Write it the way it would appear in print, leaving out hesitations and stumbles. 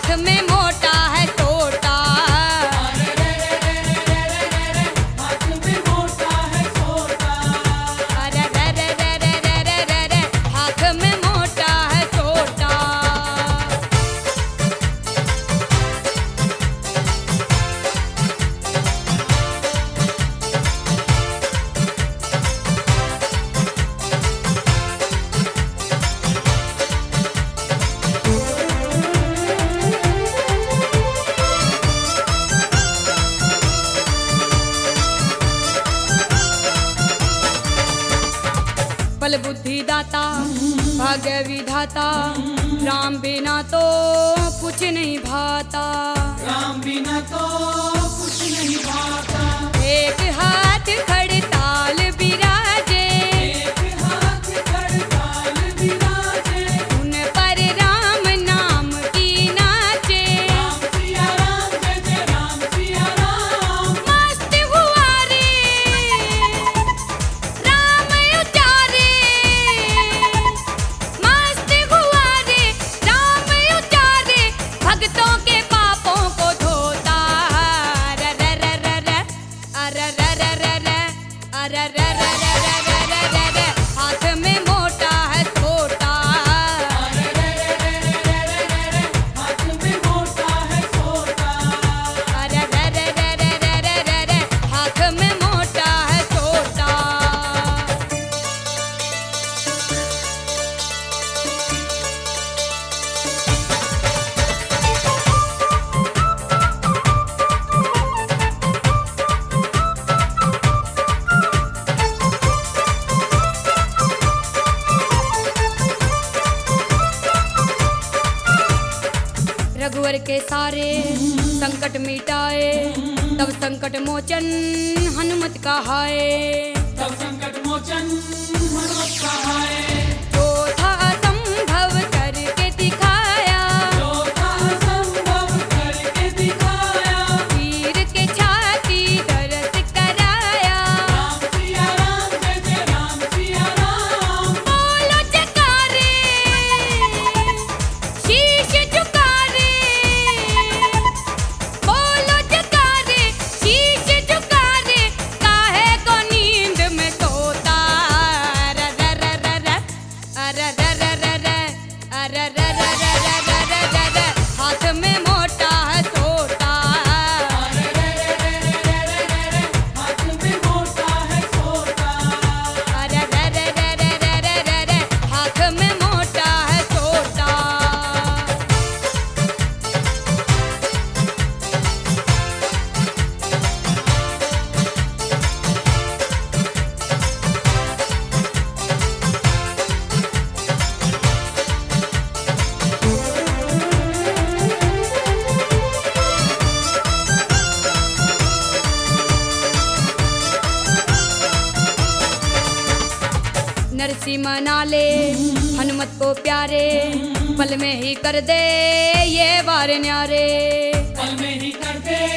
हाथ में मोटा है सोटा। हाथ में मोटा है सोटा। अरे रे रे रे रे रे रे रे रे हाथ में मोटा है सोटा। बल बुद्धि दाता भाग्य विधाता, राम बिना तो कुछ नहीं भाता। राम बिना तो कुछ नहीं भाता। एक हाथ खड़ताल बिराजे, एक हाथ खड़ताल बिराजे। उन पर राम नाम की नाचे। राम सिया राम जय जय राम सिया राम। मस्त हुआ रे राम उचारे, मस्त हुआ रे राम उचारे, भक्तों के पापों को धोता। अरे रे रे रे रे अरे रे रे रे रे अरे रे रे रे रे रे रे रे हाथ में मोटा है सोटा। हाथ में मोटा है सोटा। अरे रे रे रे रे रे रे रे रे हाथ में मोटा है सोटा। रघुवर के सारे संकट मिटाए, तब संकट मोचन हनुमत कहाए। तब संकट मोचन हनुमत कहाए। जो था असंभव करके दिखाया, जो था संभव करके दिखाया। वीर के छाती दर्द कराया। राम सिया राम जय जय राम सिया राम। बोलो जयकारे शीश झुका रे, बोलो जयकारे शीश झुका रे, काहे को नींद में सोता। अरे रे रे रे रे अरे रे रे रे रे अरे रे रे रे रे रे रे रे हाथ में मोटा है सोटा। हाथ में मोटा है सोटा। अरे रे रे रे रे रे रे रे रे हाथ में मोटा है सोटा। नरसी मना ले हनुमत को प्यारे, पल में ही कर दे ये वार न्यारे। पल में ही कर दे